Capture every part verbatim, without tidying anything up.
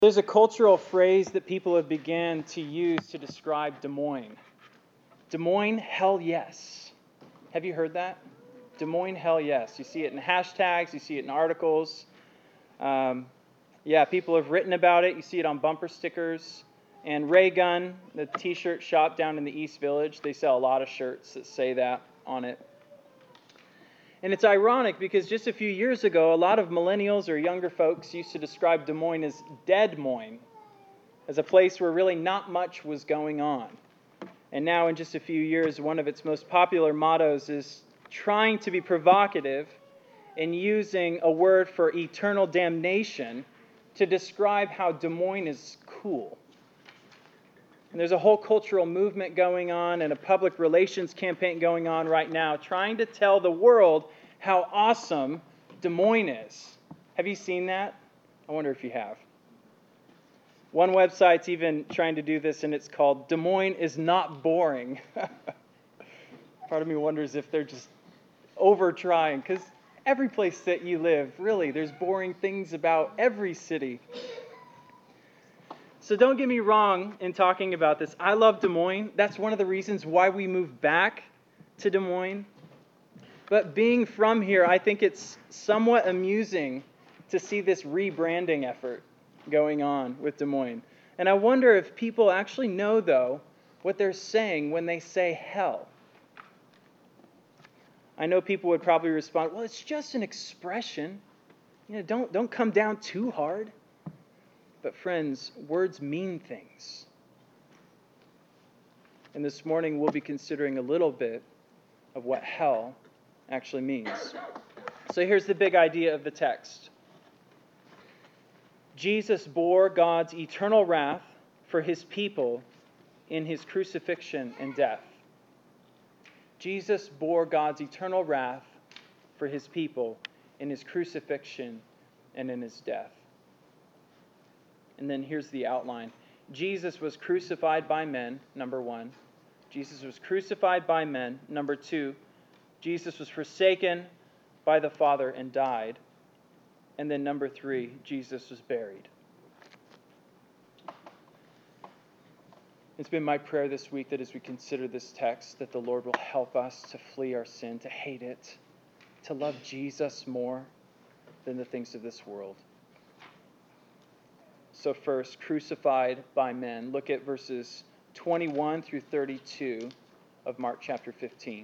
There's a cultural phrase that people have began to use to describe Des Moines. Des Moines, hell yes. Have you heard that? Des Moines, hell yes. You see it in hashtags, you see it in articles. Um, yeah, people have written about it. You see it on bumper stickers. And Ray Gun, the t-shirt shop down in the East Village, they sell a lot of shirts that say that on it. And it's ironic because just a few years ago, a lot of millennials or younger folks used to describe Des Moines as Dead Moines, as a place where really not much was going on. And now in just a few years, one of its most popular mottos is trying to be provocative and using a word for eternal damnation to describe how Des Moines is cool. And there's a whole cultural movement going on and a public relations campaign going on right now trying to tell the world how awesome Des Moines is. Have you seen that? I wonder if you have. One website's even trying to do this, and it's called Des Moines is Not Boring. Part of me wonders if they're just over-trying, because every place that you live, really, there's boring things about every city. So don't get me wrong in talking about this. I love Des Moines. That's one of the reasons why we moved back to Des Moines. But being from here, I think it's somewhat amusing to see this rebranding effort going on with Des Moines. And I wonder if people actually know, though, what they're saying when they say hell. I know people would probably respond, well, it's just an expression. You know, don't, don't come down too hard. But friends, words mean things. And this morning we'll be considering a little bit of what hell actually means. So here's the big idea of the text. Jesus bore God's eternal wrath for his people in his crucifixion and death. Jesus bore God's eternal wrath for his people in his crucifixion and in his death. And then here's the outline. Jesus was crucified by men, number one. Jesus was crucified by men, number two. Jesus was forsaken by the Father and died. And then number three, Jesus was buried. It's been my prayer this week that as we consider this text, that the Lord will help us to flee our sin, to hate it, to love Jesus more than the things of this world. So first, crucified by men. Look at verses twenty-one through thirty-two of Mark chapter fifteen.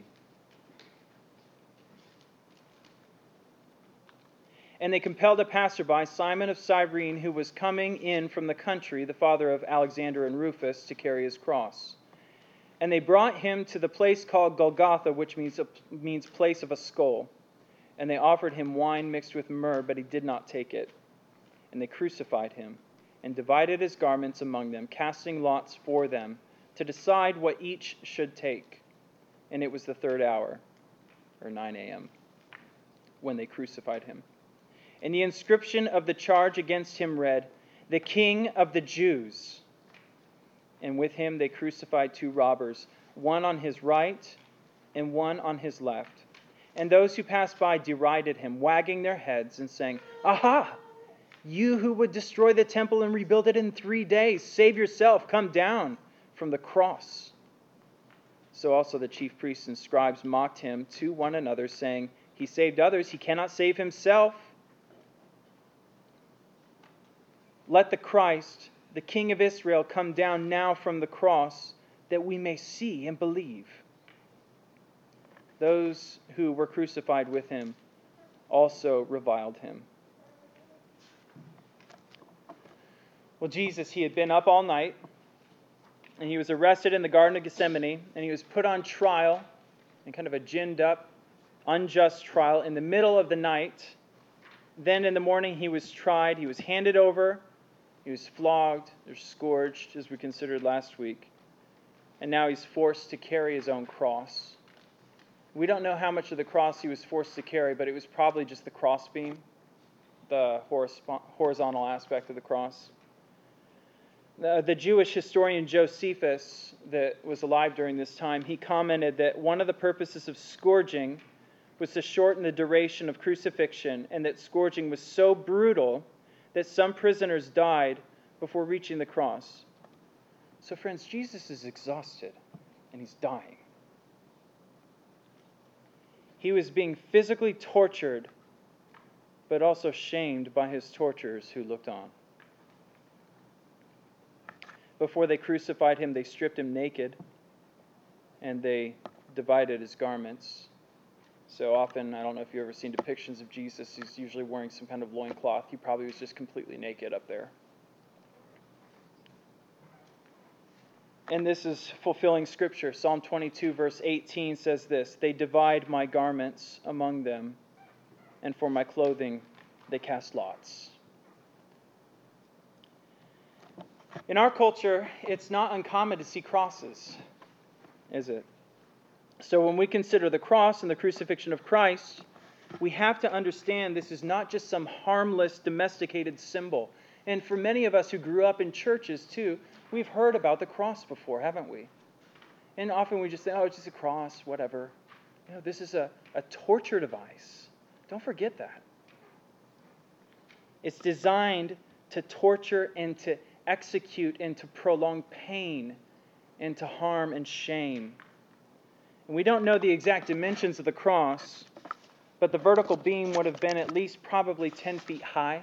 And they compelled a passerby, Simon of Cyrene, who was coming in from the country, the father of Alexander and Rufus, to carry his cross. And they brought him to the place called Golgotha, which means, a, means place of a skull. And they offered him wine mixed with myrrh, but he did not take it. And they crucified him, and divided his garments among them, casting lots for them, to decide what each should take. And it was the third hour, or nine a.m., when they crucified him. And the inscription of the charge against him read, "The King of the Jews." And with him they crucified two robbers, one on his right and one on his left. And those who passed by derided him, wagging their heads and saying, "Aha! You who would destroy the temple and rebuild it in three days, save yourself, come down from the cross." So also the chief priests and scribes mocked him to one another, saying, "He saved others, he cannot save himself. Let the Christ, the King of Israel, come down now from the cross, that we may see and believe." Those who were crucified with him also reviled him. Well, Jesus, he had been up all night, and he was arrested in the Garden of Gethsemane, and he was put on trial, in kind of a ginned up, unjust trial, in the middle of the night. Then in the morning he was tried, he was handed over, he was flogged, or scourged, as we considered last week, and now he's forced to carry his own cross. We don't know how much of the cross he was forced to carry, but it was probably just the crossbeam, the horizontal aspect of the cross. The, the Jewish historian Josephus, that was alive during this time, he commented that one of the purposes of scourging was to shorten the duration of crucifixion, and that scourging was so brutal that some prisoners died before reaching the cross. So friends, Jesus is exhausted and he's dying. He was being physically tortured, but also shamed by his torturers who looked on. Before they crucified him, they stripped him naked, and they divided his garments. So often, I don't know if you've ever seen depictions of Jesus, he's usually wearing some kind of loincloth. He probably was just completely naked up there. And this is fulfilling Scripture. Psalm twenty-two, verse eighteen says this, "They divide my garments among them, and for my clothing they cast lots." In our culture, it's not uncommon to see crosses, is it? So when we consider the cross and the crucifixion of Christ, we have to understand this is not just some harmless, domesticated symbol. And for many of us who grew up in churches too, we've heard about the cross before, haven't we? And often we just say, oh, it's just a cross, whatever. You know, this is a, a torture device. Don't forget that. It's designed to torture and to execute and to prolong pain and to harm and shame. And we don't know the exact dimensions of the cross, but the vertical beam would have been at least probably ten feet high.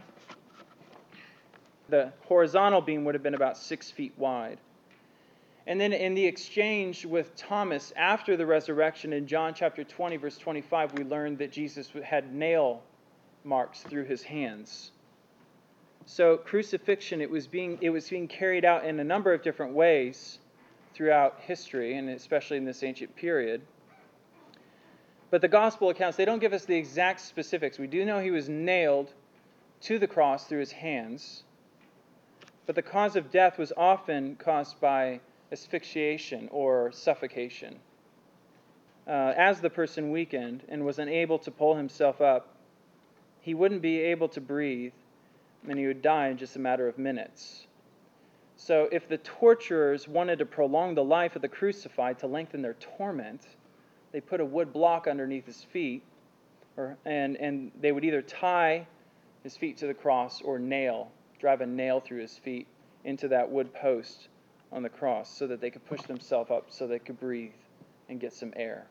The horizontal beam would have been about six feet wide. And then in the exchange with Thomas after the resurrection in John chapter twenty, verse twenty-five, we learned that Jesus had nail marks through his hands. So crucifixion, it was being it was being carried out in a number of different ways throughout history, and especially in this ancient period. But the gospel accounts, they don't give us the exact specifics. We do know he was nailed to the cross through his hands, but the cause of death was often caused by asphyxiation or suffocation. Uh, as the person weakened and was unable to pull himself up, he wouldn't be able to breathe, and he would die in just a matter of minutes. So if the torturers wanted to prolong the life of the crucified to lengthen their torment, they put a wood block underneath his feet, or, and, and they would either tie his feet to the cross or nail, drive a nail through his feet into that wood post on the cross so that they could push themselves up so they could breathe and get some air.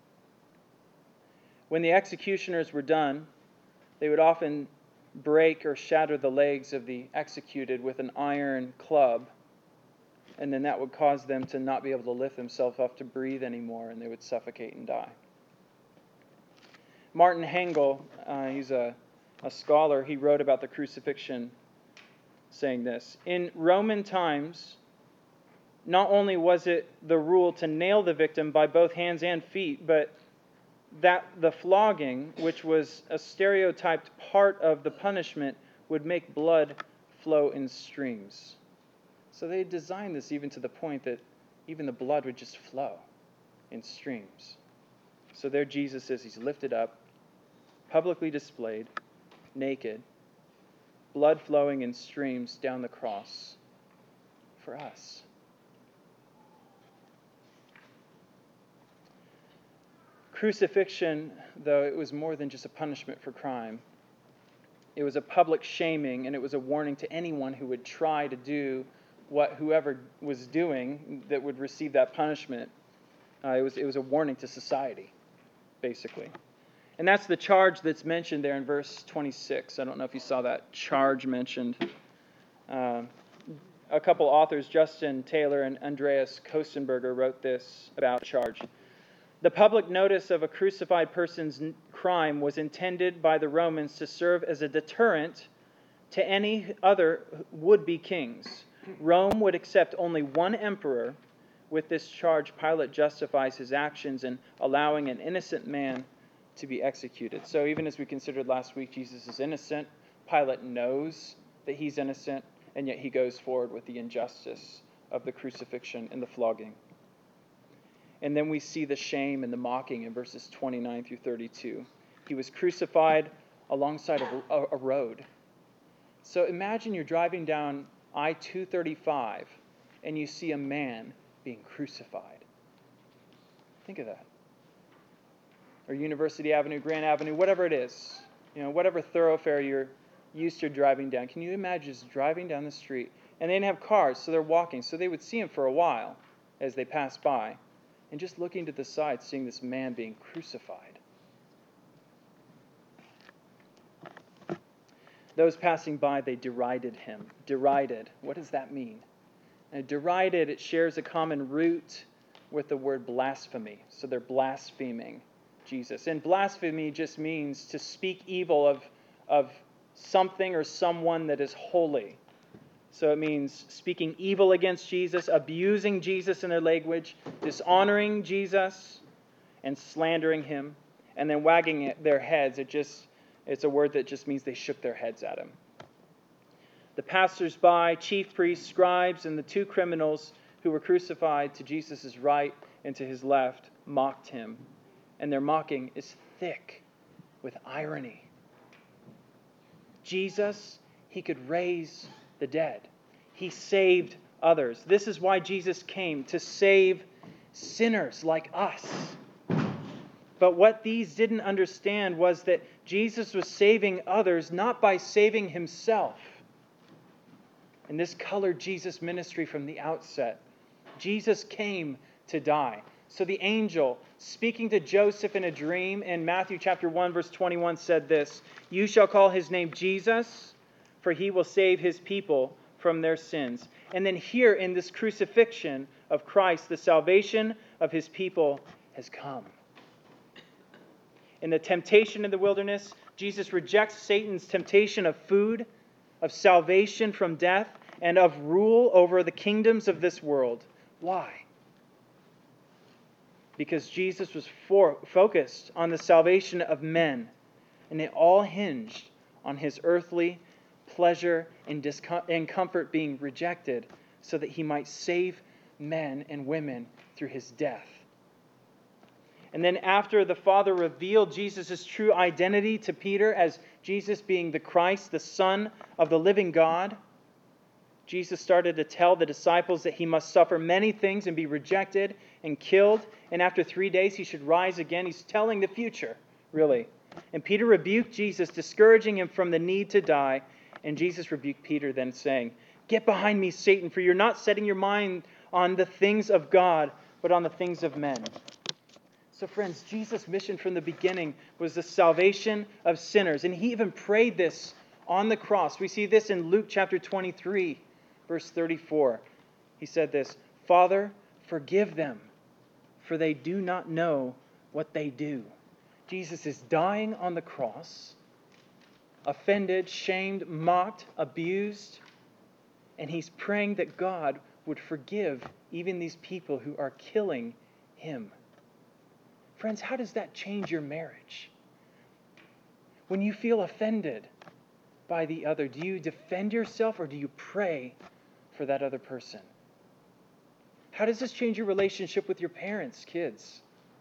When the executioners were done, they would often break or shatter the legs of the executed with an iron club, and then that would cause them to not be able to lift themselves up to breathe anymore, and they would suffocate and die. Martin Hengel, uh, he's a, a scholar, he wrote about the crucifixion saying this, "In Roman times, not only was it the rule to nail the victim by both hands and feet, but that the flogging, which was a stereotyped part of the punishment, would make blood flow in streams." So they designed this even to the point that even the blood would just flow in streams. So there Jesus is, he's lifted up, publicly displayed, naked, blood flowing in streams down the cross for us. Crucifixion, though, it was more than just a punishment for crime. It was a public shaming, and it was a warning to anyone who would try to do what whoever was doing that would receive that punishment. Uh, it was it was a warning to society, basically. And that's the charge that's mentioned there in verse twenty-six. I don't know if you saw that charge mentioned. Uh, a couple authors, Justin Taylor and Andreas Kostenberger, wrote this about charge. The public notice of a crucified person's crime was intended by the Romans to serve as a deterrent to any other would-be kings. Rome would accept only one emperor. With this charge, Pilate justifies his actions in allowing an innocent man to be executed. So even as we considered last week, Jesus is innocent. Pilate knows that he's innocent, and yet he goes forward with the injustice of the crucifixion and the flogging. And then we see the shame and the mocking in verses twenty-nine through thirty-two. He was crucified alongside of a, a road. So imagine you're driving down I two thirty-five and you see a man being crucified. Think of that. Or University Avenue, Grand Avenue, whatever it is. You know, whatever thoroughfare you're used to driving down. Can you imagine just driving down the street And they didn't have cars, so they're walking. So they would see him for a while as they passed by. And just looking to the side, seeing this man being crucified. Those passing by, they derided him. Derided. What does that mean? And derided, it shares a common root with the word blasphemy. So they're blaspheming Jesus. And blasphemy just means to speak evil of, of something or someone that is holy. So it means speaking evil against Jesus, abusing Jesus in their language, dishonoring Jesus, and slandering him, and then wagging their heads. It just It's a word that just means they shook their heads at him. The passers-by, chief priests, scribes, and the two criminals who were crucified to Jesus' right and to his left mocked him. And their mocking is thick with irony. Jesus, he could raise the dead. He saved others. This is why Jesus came, to save sinners like us. But what these didn't understand was that Jesus was saving others not by saving himself. And this colored Jesus' ministry from the outset. Jesus came to die. So the angel, speaking to Joseph in a dream in Matthew chapter one, verse twenty-one, said this, "You shall call his name Jesus, for he will save his people from their sins." And then here in this crucifixion of Christ, the salvation of his people has come. In the temptation in the wilderness, Jesus rejects Satan's temptation of food, of salvation from death, and of rule over the kingdoms of this world. Why? Because Jesus was for, focused on the salvation of men, and it all hinged on his earthly pleasure and, discom- and comfort being rejected so that he might save men and women through his death. And then after the Father revealed Jesus' true identity to Peter as Jesus being the Christ, the Son of the living God, Jesus started to tell the disciples that he must suffer many things and be rejected and killed. And after three days he should rise again. He's telling the future, really. And Peter rebuked Jesus, discouraging him from the need to die. And Jesus rebuked Peter then saying, "Get behind me, Satan, for you're not setting your mind on the things of God, but on the things of men." So friends, Jesus' mission from the beginning was the salvation of sinners. And he even prayed this on the cross. We see this in Luke chapter twenty-three, verse thirty-four. He said this, "Father, forgive them, for they do not know what they do." Jesus is dying on the cross, offended, shamed, mocked, abused, and he's praying that God would forgive even these people who are killing him. Friends, how does that change your marriage? When you feel offended by the other, do you defend yourself or do you pray for that other person? How does this change your relationship with your parents, kids?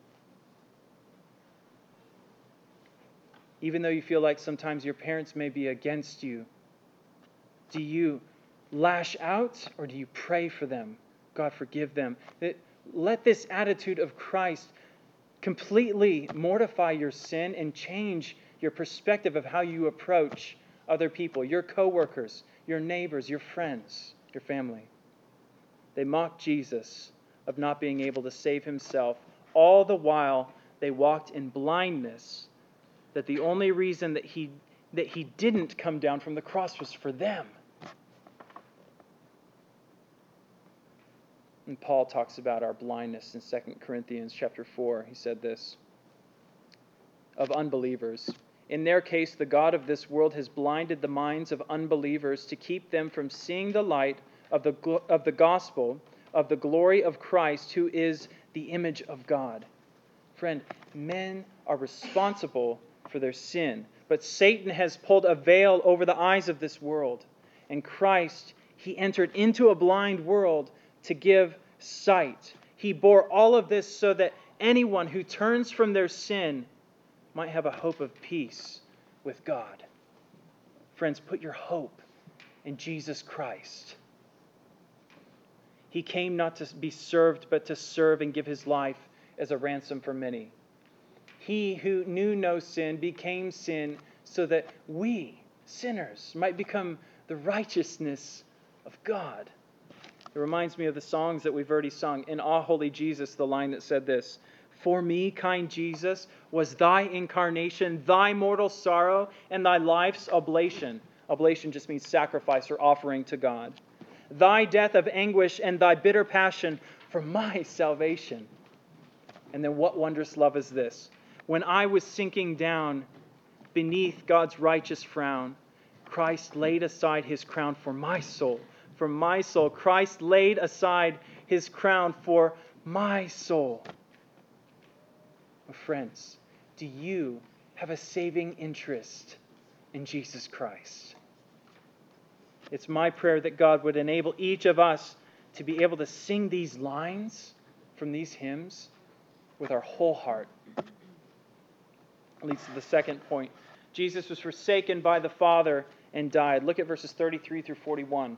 Even though you feel like sometimes your parents may be against you, do you lash out or do you pray for them? God, forgive them. Let this attitude of Christ completely mortify your sin and change your perspective of how you approach other people, your coworkers, your neighbors, your friends, your family. They mocked Jesus of not being able to save himself, all the while they walked in blindness that the only reason that he that he didn't come down from the cross was for them. And Paul talks about our blindness in Second Corinthians chapter four. He said this, of unbelievers. "In their case, the God of this world has blinded the minds of unbelievers to keep them from seeing the light of the, of the gospel of the glory of Christ, who is the image of God." Friend, men are responsible for their sin, but Satan has pulled a veil over the eyes of this world. And Christ, he entered into a blind world to give sight. He bore all of this so that anyone who turns from their sin might have a hope of peace with God. Friends, put your hope in Jesus Christ. He came not to be served, but to serve and give his life as a ransom for many. He who knew no sin became sin so that we, sinners, might become the righteousness of God. It reminds me of the songs that we've already sung. In Ah, Holy Jesus, the line that said this, "For me, kind Jesus, was thy incarnation, thy mortal sorrow, and thy life's oblation." Oblation just means sacrifice or offering to God. "Thy death of anguish and thy bitter passion for my salvation." And then what wondrous love is this? "When I was sinking down beneath God's righteous frown, Christ laid aside his crown for my soul." For my soul. Christ laid aside his crown for my soul. Oh, friends, do you have a saving interest in Jesus Christ? It's my prayer that God would enable each of us to be able to sing these lines from these hymns with our whole heart. That leads to the second point. Jesus was forsaken by the Father and died. Look at verses thirty-three through forty-one.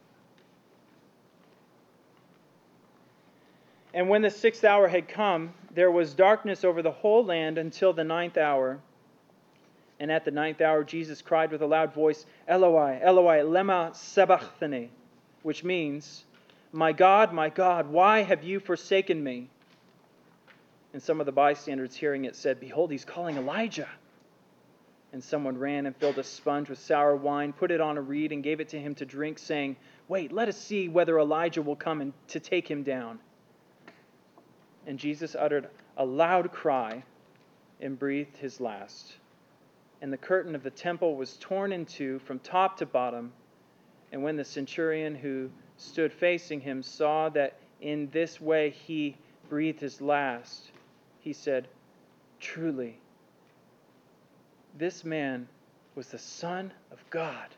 "And when the sixth hour had come, there was darkness over the whole land until the ninth hour. And at the ninth hour Jesus cried with a loud voice, 'Eloi, Eloi, lema sabachthani,' which means, 'My God, my God, why have you forsaken me?' And some of the bystanders hearing it said, 'Behold, he's calling Elijah.' And someone ran and filled a sponge with sour wine, put it on a reed, and gave it to him to drink, saying, 'Wait, let us see whether Elijah will come and to take him down.' And Jesus uttered a loud cry and breathed his last. And the curtain of the temple was torn in two from top to bottom. And when the centurion who stood facing him saw that in this way he breathed his last, he said, 'Truly, this man was the Son of God.'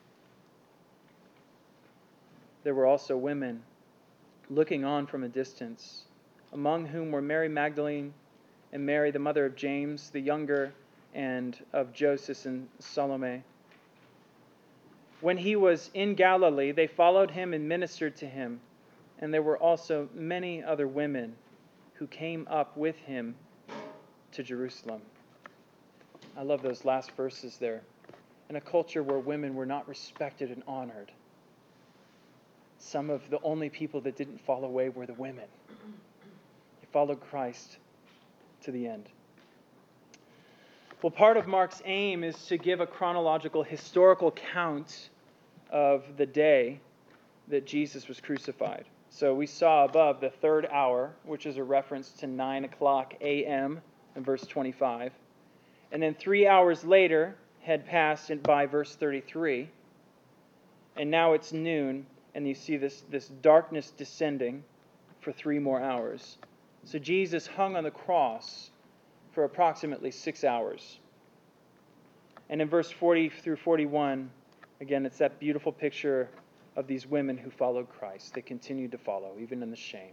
There were also women looking on from a distance, among whom were Mary Magdalene and Mary, the mother of James the younger, and of Joseph and Salome. When he was in Galilee, they followed him and ministered to him. And there were also many other women who came up with him to Jerusalem." I love those last verses there. In a culture where women were not respected and honored, some of the only people that didn't fall away were the women. They followed Christ to the end. Well, part of Mark's aim is to give a chronological, historical count of the day that Jesus was crucified. So we saw above the third hour, which is a reference to nine o'clock a.m. in verse twenty-five. And then three hours later had passed by verse thirty-three. And now it's noon, and you see this, this darkness descending for three more hours. So Jesus hung on the cross for approximately six hours. And in verse forty through forty-one, again, it's that beautiful picture of these women who followed Christ. They continued to follow, even in the shame.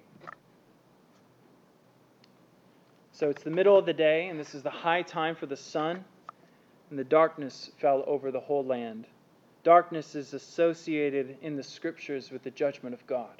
So it's the middle of the day, and this is the high time for the sun, and the darkness fell over the whole land. Darkness is associated in the Scriptures with the judgment of God.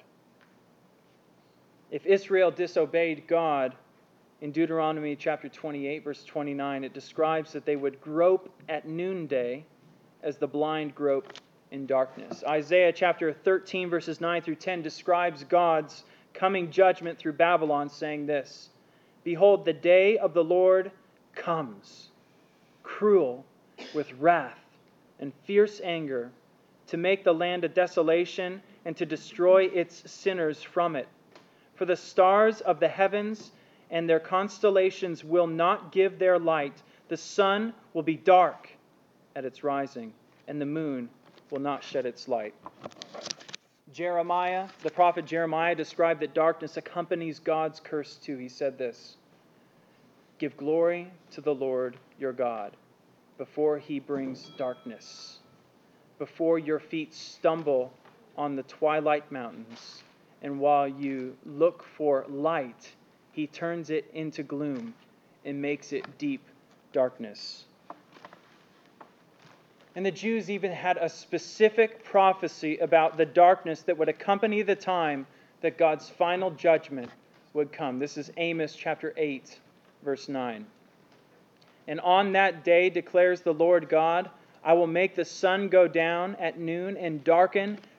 If Israel disobeyed God, in Deuteronomy chapter twenty-eight, verse twenty-nine, it describes that they would grope at noonday as the blind grope in darkness. Isaiah chapter thirteen, verses nine through ten describes God's coming judgment through Babylon, saying this, "Behold, the day of the Lord comes, cruel with wrath and fierce anger, to make the land a desolation and to destroy its sinners from it. For the stars of the heavens and their constellations will not give their light. The sun will be dark at its rising, and the moon will not shed its light." Jeremiah, the prophet Jeremiah, described that darkness accompanies God's curse too. He said this, "Give glory to the Lord your God before he brings darkness, before your feet stumble on the twilight mountains, and while you look for light, he turns it into gloom and makes it deep darkness." And the Jews even had a specific prophecy about the darkness that would accompany the time that God's final judgment would come. This is Amos chapter eight, verse nine. "And on that day, declares the Lord God, I will make the sun go down at noon and darken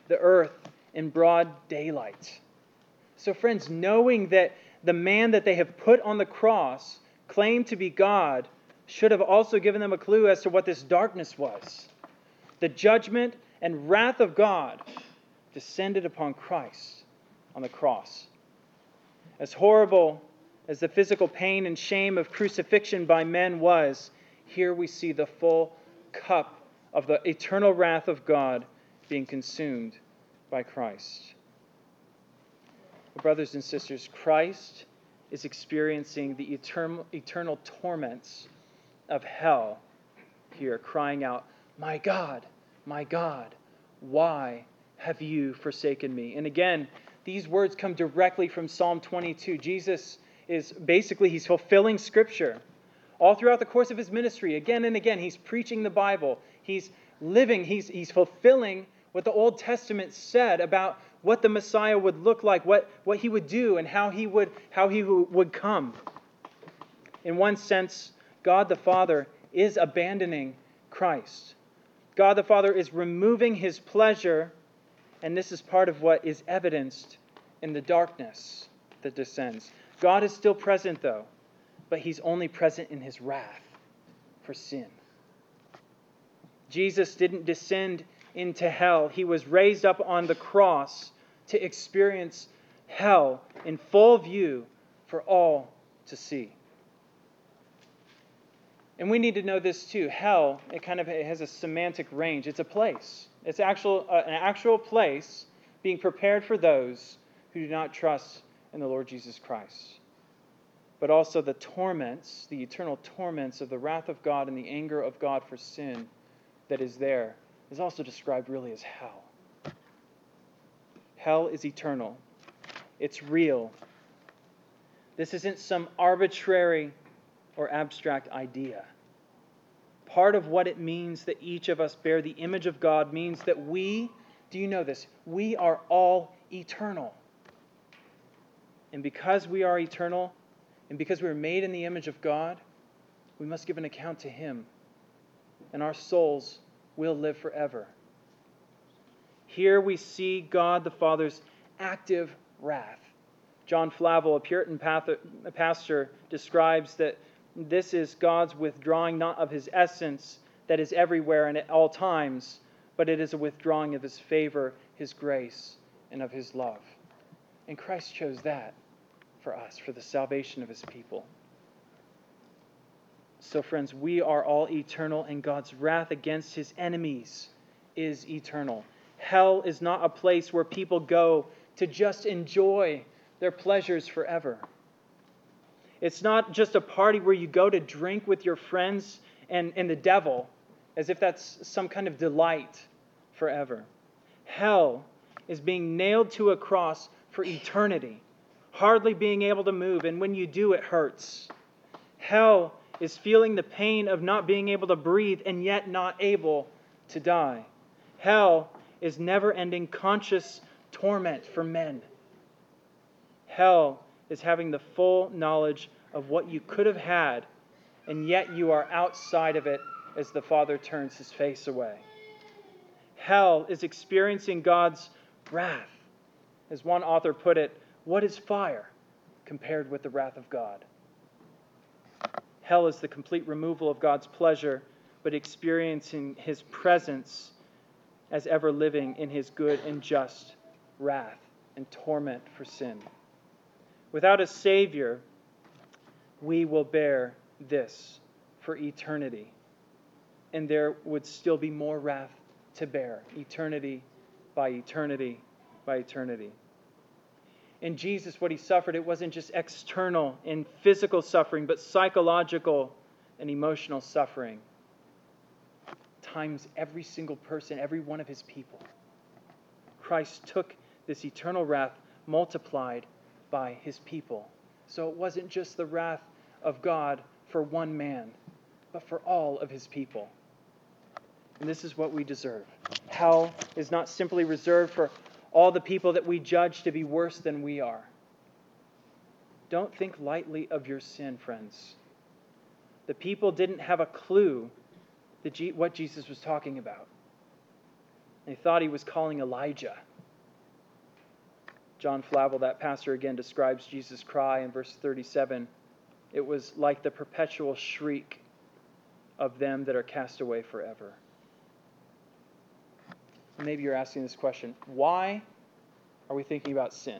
the earth in broad daylight. So friends, knowing that the man that they have put on the cross claimed to be God should have also given them a clue as to what this darkness was. The judgment and wrath of God descended upon Christ on the cross. As horrible as the physical pain and shame of crucifixion by men was, here we see the full cup of the eternal wrath of God being consumed by Christ. Brothers and sisters, Christ is experiencing the eternal, eternal torments of hell here, crying out, "My God, my God, why have you forsaken me?" And again, these words come directly from Psalm twenty-two. Jesus is basically, he's fulfilling Scripture. All throughout the course of his ministry, again and again, he's preaching the Bible. He's living, he's, he's fulfilling what the Old Testament said about what the Messiah would look like, what, what he would do, and how he would, how he would come. In one sense, God the Father is abandoning Christ. God the Father is removing his pleasure, and this is part of what is evidenced in the darkness that descends. God is still present, though, but he's only present in his wrath for sin. Jesus didn't descend into hell. He was raised up on the cross to experience hell in full view for all to see. And we need to know this too. Hell, it kind of it has a semantic range. It's a place. It's actual, uh, an actual place being prepared for those who do not trust in the Lord Jesus Christ. But also the torments, the eternal torments of the wrath of God and the anger of God for sin that is there is also described really as hell. Hell is eternal. It's real. This isn't some arbitrary or abstract idea. Part of what it means that each of us bear the image of God means that we, do you know this? We are all eternal. And because we are eternal, and because we are made in the image of God, we must give an account to Him. And our souls will live forever. Here we see God the Father's active wrath. John Flavel, a Puritan pastor, describes that this is God's withdrawing not of His essence that is everywhere and at all times, but it is a withdrawing of His favor, His grace, and of His love. And Christ chose that for us, for the salvation of His people. So friends, we are all eternal, and God's wrath against His enemies is eternal. Hell is not a place where people go to just enjoy their pleasures forever. It's not just a party where you go to drink with your friends and, and the devil, as if that's some kind of delight forever. Hell is being nailed to a cross for eternity, hardly being able to move, and when you do, it hurts. Hell is feeling the pain of not being able to breathe and yet not able to die. Hell is never-ending conscious torment for men. Hell is having the full knowledge of what you could have had, and yet you are outside of it as the Father turns His face away. Hell is experiencing God's wrath. As one author put it, what is fire compared with the wrath of God? Hell is the complete removal of God's pleasure, but experiencing His presence as ever living in His good and just wrath and torment for sin. Without a Savior, we will bear this for eternity. And there would still be more wrath to bear, eternity by eternity by eternity. In Jesus, what He suffered, it wasn't just external and physical suffering, but psychological and emotional suffering. Times every single person, every one of His people. Christ took this eternal wrath multiplied by His people. So it wasn't just the wrath of God for one man, but for all of His people. And this is what we deserve. Hell is not simply reserved for all the people that we judge to be worse than we are. Don't think lightly of your sin, friends. The people didn't have a clue that what Jesus was talking about. And they thought he was calling Elijah. John Flavel, that pastor, again describes Jesus' cry in verse thirty-seven. It was like the perpetual shriek of them that are cast away forever. Maybe you're asking this question, why are we thinking about sin?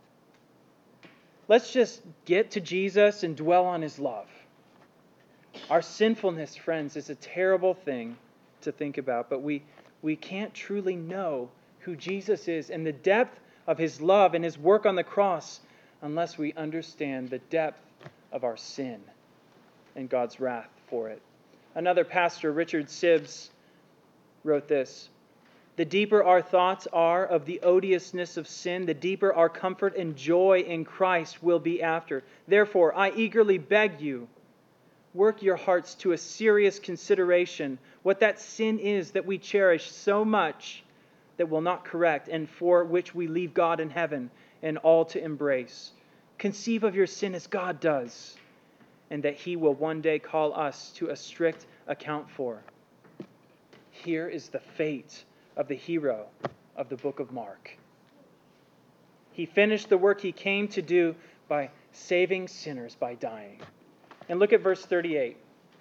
Let's just get to Jesus and dwell on his love. Our sinfulness, friends, is a terrible thing to think about, but we, we can't truly know who Jesus is and the depth of his love and his work on the cross unless we understand the depth of our sin and God's wrath for it. Another pastor, Richard Sibbes, wrote this: "The deeper our thoughts are of the odiousness of sin, the deeper our comfort and joy in Christ will be after. Therefore, I eagerly beg you, work your hearts to a serious consideration what that sin is that we cherish so much that will not correct, and for which we leave God in heaven and all to embrace. Conceive of your sin as God does, and that he will one day call us to a strict account for." Here is the fate of the hero of the book of Mark. He finished the work he came to do by saving sinners by dying. And look at verse thirty-eight.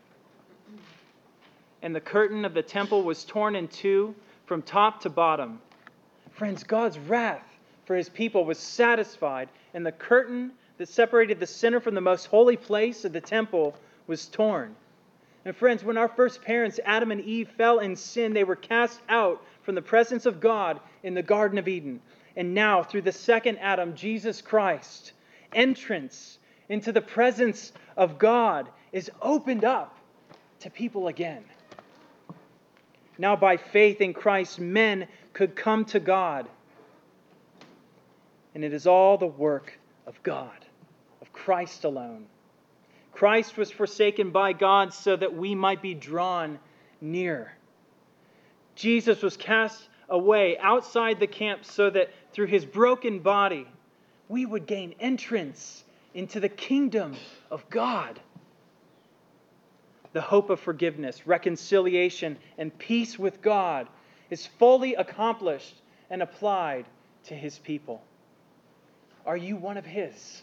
"And the curtain of the temple was torn in two from top to bottom." Friends, God's wrath for his people was satisfied, and the curtain that separated the sinner from the most holy place of the temple was torn. And friends, when our first parents, Adam and Eve, fell in sin, they were cast out from the presence of God in the Garden of Eden. And now, through the second Adam, Jesus Christ, entrance into the presence of God is opened up to people again. Now, by faith in Christ, men could come to God. And it is all the work of God, of Christ alone. Christ was forsaken by God so that we might be drawn near. Jesus was cast away outside the camp so that through his broken body, we would gain entrance into the kingdom of God. The hope of forgiveness, reconciliation, and peace with God is fully accomplished and applied to his people. Are you one of his?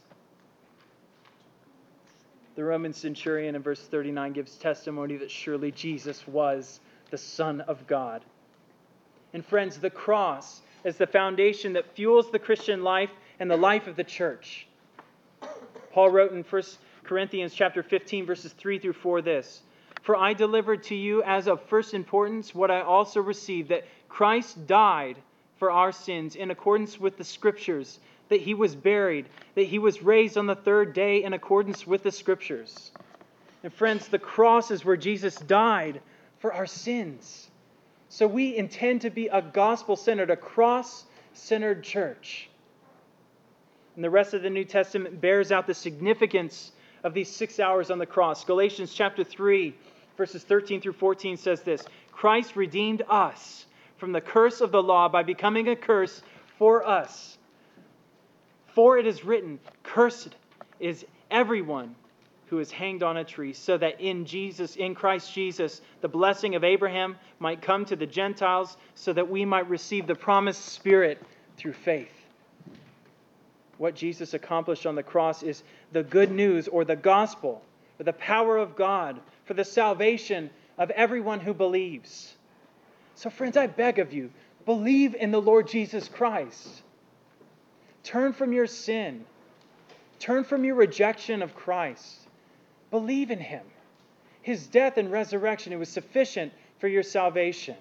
The Roman centurion in verse thirty-nine gives testimony that surely Jesus was the Son of God. And friends, the cross is the foundation that fuels the Christian life and the life of the church. Paul wrote in First Corinthians chapter fifteen, verses three through four this: "For I delivered to you as of first importance what I also received, that Christ died for our sins in accordance with the Scriptures, that he was buried, that he was raised on the third day in accordance with the Scriptures." And friends, the cross is where Jesus died for our sins. So we intend to be a gospel-centered, a cross-centered church. And the rest of the New Testament bears out the significance of these six hours on the cross. Galatians chapter three, verses thirteen through fourteen says this: "Christ redeemed us from the curse of the law by becoming a curse for us. For it is written, cursed is everyone who is hanged on a tree, so that in Jesus, in Christ Jesus, the blessing of Abraham might come to the Gentiles, so that we might receive the promised Spirit through faith." What Jesus accomplished on the cross is the good news, or the gospel, or the power of God for the salvation of everyone who believes. So friends, I beg of you, believe in the Lord Jesus Christ. Turn from your sin. Turn from your rejection of Christ. Believe in him. His death and resurrection, it was sufficient for your salvation.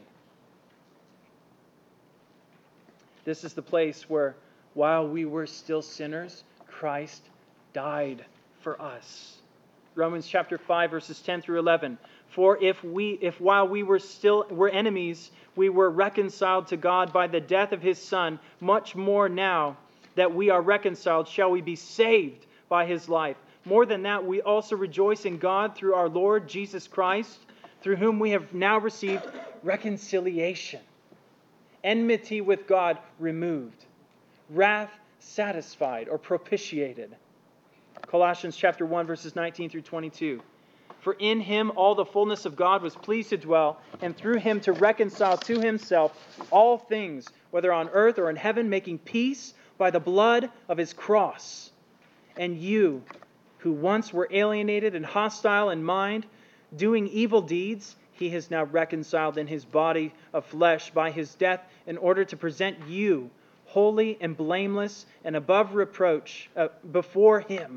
This is the place where, while we were still sinners, Christ died for us. Romans chapter five, verses ten through eleven. "For if we, if while we were still were enemies, we were reconciled to God by the death of his Son, much more now that we are reconciled, shall we be saved by his life. More than that, we also rejoice in God through our Lord Jesus Christ, through whom we have now received reconciliation." Enmity with God removed. Wrath satisfied or propitiated. Colossians chapter one, verses nineteen through twenty-two. For in him all the fullness of God was pleased to dwell, and through him to reconcile to himself all things, whether on earth or in heaven, making peace by the blood of his cross. And you, who once were alienated and hostile in mind, doing evil deeds, he has now reconciled in his body of flesh by his death, in order to present you holy and blameless and above reproach uh, before him.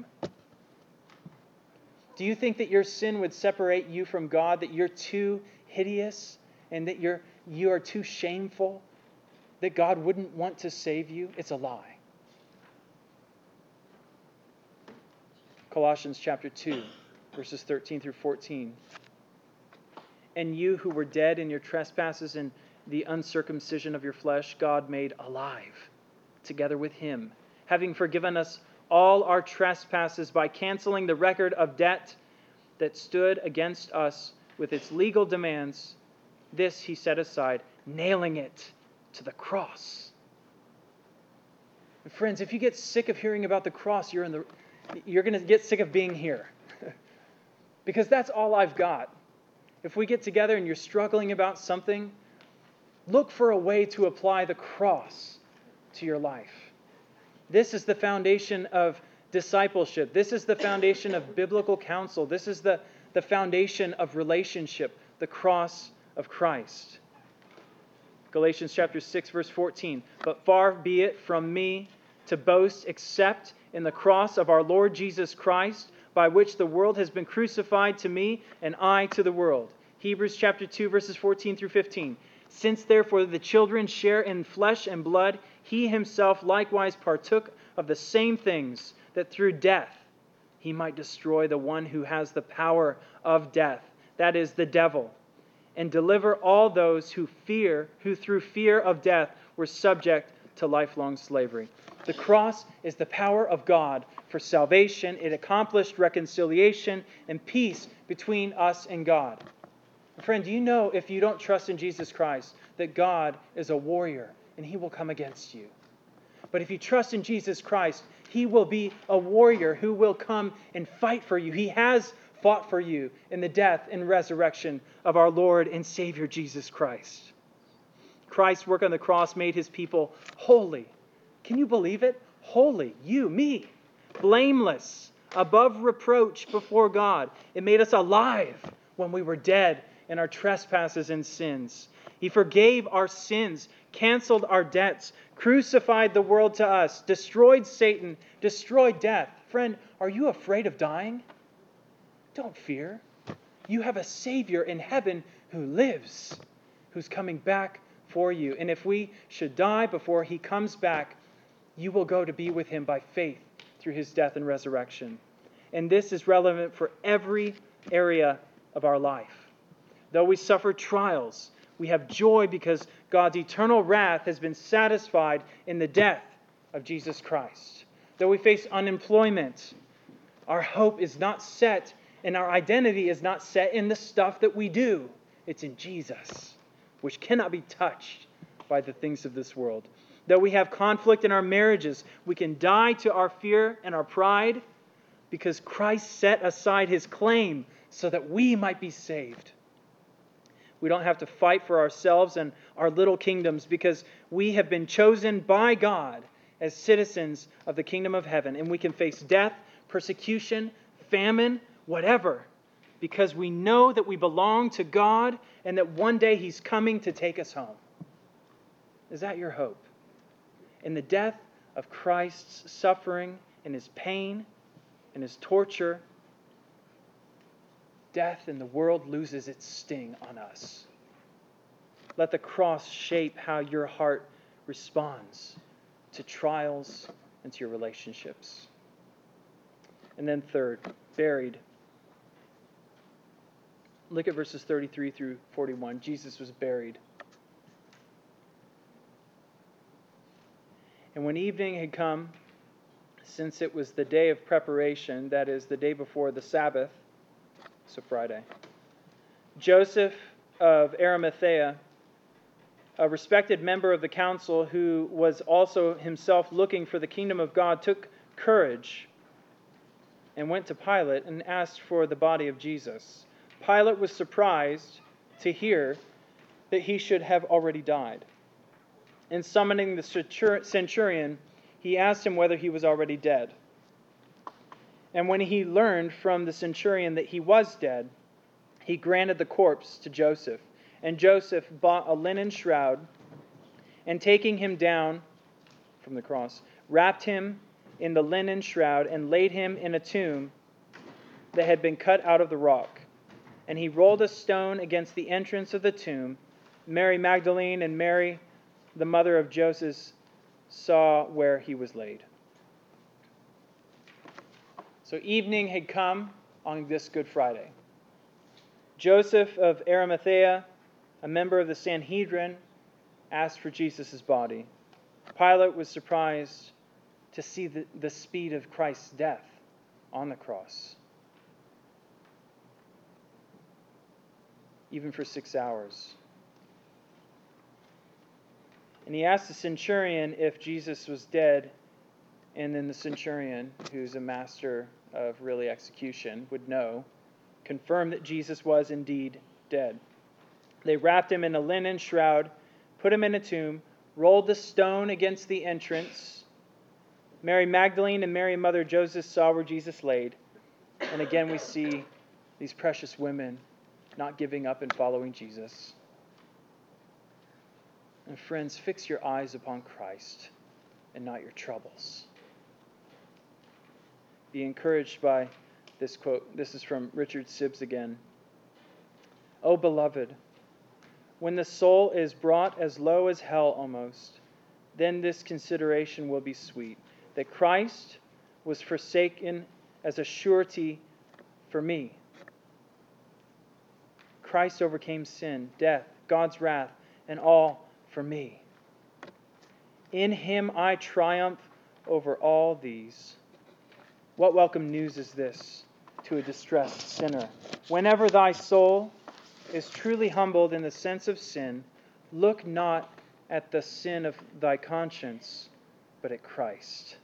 Do you think that your sin would separate you from God, that you're too hideous and that you're, you are too shameful, that God wouldn't want to save you? It's a lie. Colossians chapter two, verses thirteen through fourteen. And you who were dead in your trespasses and the uncircumcision of your flesh, God made alive together with him, having forgiven us all our trespasses by canceling the record of debt that stood against us with its legal demands. This he set aside, nailing it to the cross. And friends, if you get sick of hearing about the cross, you're in the you're going to get sick of being here. Because that's all I've got. If we get together and you're struggling about something, look for a way to apply the cross to your life. This is the foundation of discipleship. This is the foundation of biblical counsel. This is the, the foundation of relationship, the cross of Christ. Galatians chapter six, verse fourteen. But far be it from me to boast except in the cross of our Lord Jesus Christ, by which the world has been crucified to me and I to the world. Hebrews chapter two, verses fourteen through fifteen. Since therefore the children share in flesh and blood, he himself likewise partook of the same things, that through death he might destroy the one who has the power of death, that is, the devil, and deliver all those who fear, who through fear of death were subject to lifelong slavery. The cross is the power of God for salvation. It accomplished reconciliation and peace between us and God. Friend, do you know, if you don't trust in Jesus Christ, that God is a warrior and he will come against you? But if you trust in Jesus Christ, he will be a warrior who will come and fight for you. He has fought for you in the death and resurrection of our Lord and Savior Jesus Christ. Christ's work on the cross made his people holy. Can you believe it? Holy. You, me. Blameless. Above reproach before God. It made us alive when we were dead in our trespasses and sins. He forgave our sins, canceled our debts, crucified the world to us, destroyed Satan, destroyed death. Friend, are you afraid of dying? Don't fear. You have a Savior in heaven who lives, who's coming back for you. And if we should die before he comes back, you will go to be with him by faith through his death and resurrection. And this is relevant for every area of our life. Though we suffer trials, we have joy because God's eternal wrath has been satisfied in the death of Jesus Christ. Though we face unemployment, our hope is not set and our identity is not set in the stuff that we do. It's in Jesus, which cannot be touched by the things of this world. Though we have conflict in our marriages, we can die to our fear and our pride because Christ set aside his claim so that we might be saved. We don't have to fight for ourselves and our little kingdoms because we have been chosen by God as citizens of the kingdom of heaven. And we can face death, persecution, famine, whatever, because we know that we belong to God and that one day he's coming to take us home. Is that your hope? In the death of Christ's suffering and his pain and his torture, death in the world loses its sting on us. Let the cross shape how your heart responds to trials and to your relationships. And then third, buried. Look at verses thirty-three through forty-one. Jesus was buried. And when evening had come, since it was the day of preparation, that is, the day before the Sabbath, so Friday, Joseph of Arimathea, a respected member of the council who was also himself looking for the kingdom of God, took courage and went to Pilate and asked for the body of Jesus. Pilate was surprised to hear that he should have already died. And summoning the centurion, he asked him whether he was already dead. And when he learned from the centurion that he was dead, he granted the corpse to Joseph. And Joseph bought a linen shroud, and taking him down from the cross, wrapped him in the linen shroud and laid him in a tomb that had been cut out of the rock. And he rolled a stone against the entrance of the tomb. Mary Magdalene and Mary, the mother of Joseph, saw where he was laid. So evening had come on this Good Friday. Joseph of Arimathea, a member of the Sanhedrin, asked for Jesus' body. Pilate was surprised to see the, the speed of Christ's death on the cross. Even for six hours. And he asked the centurion if Jesus was dead, and then the centurion, who's a master of really execution, would know, confirmed that Jesus was indeed dead. They wrapped him in a linen shroud, put him in a tomb, rolled the stone against the entrance. Mary Magdalene and Mary, mother of Joseph, saw where Jesus laid. And again we see these precious women not giving up and following Jesus. And friends, fix your eyes upon Christ and not your troubles. Be encouraged by this quote. This is from Richard Sibbes again. "O beloved, when the soul is brought as low as hell almost, then this consideration will be sweet, that Christ was forsaken as a surety for me. Christ overcame sin, death, God's wrath, and all for me. In him I triumph over all these." What welcome news is this to a distressed sinner? Whenever thy soul is truly humbled in the sense of sin, look not at the sin of thy conscience, but at Christ.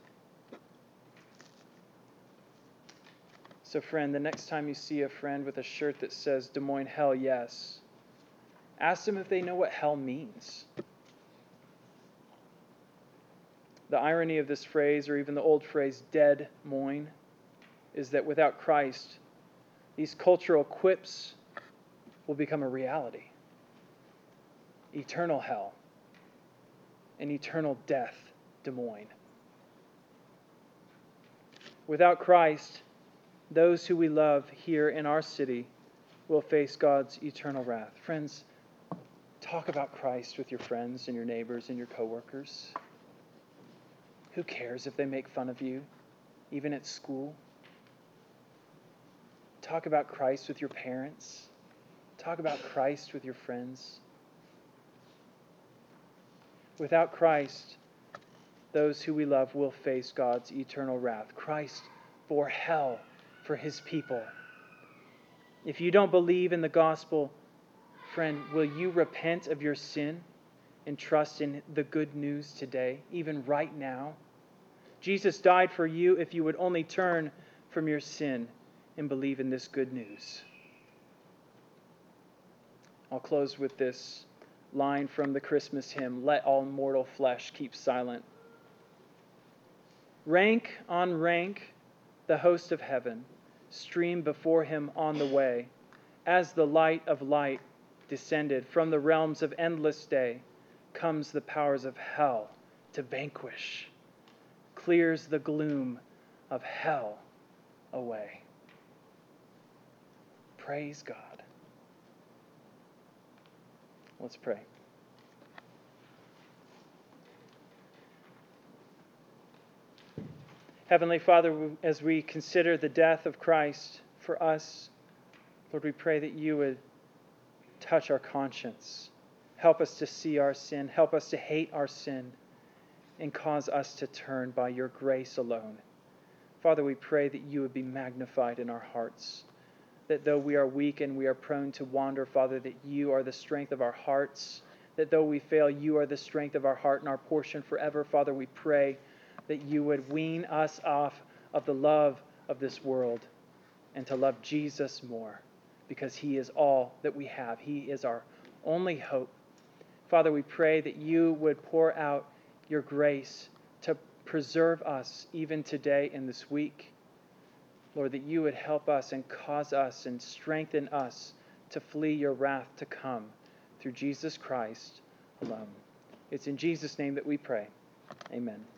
So friend, the next time you see a friend with a shirt that says Des Moines Hell Yes, ask them if they know what hell means. The irony of this phrase, or even the old phrase, Dead Moines, is that without Christ, these cultural quips will become a reality. Eternal hell and eternal death, Des Moines. Without Christ, those who we love here in our city will face God's eternal wrath. Friends, talk about Christ with your friends and your neighbors and your coworkers. Who cares if they make fun of you, even at school? Talk about Christ with your parents. Talk about Christ with your friends. Without Christ, those who we love will face God's eternal wrath. Christ bore hell for his people. If you don't believe in the gospel, friend, will you repent of your sin and trust in the good news today, even right now? Jesus died for you if you would only turn from your sin and believe in this good news. I'll close with this line from the Christmas hymn, "Let all mortal flesh keep silent." Rank on rank, the host of heaven stream before him on the way, as the light of light descended from the realms of endless day, comes the powers of hell to vanquish, clears the gloom of hell away. Praise God. Let's pray. Heavenly Father, as we consider the death of Christ for us, Lord, we pray that you would touch our conscience. Help us to see our sin. Help us to hate our sin and cause us to turn by your grace alone. Father, we pray that you would be magnified in our hearts, that though we are weak and we are prone to wander, Father, that you are the strength of our hearts, that though we fail, you are the strength of our heart and our portion forever. Father, we pray that you would wean us off of the love of this world and to love Jesus more. because he is all that we have. He is our only hope. Father, we pray that you would pour out your grace to preserve us even today in this week. Lord, that you would help us and cause us and strengthen us to flee your wrath to come through Jesus Christ alone. It's in Jesus' name that we pray. Amen.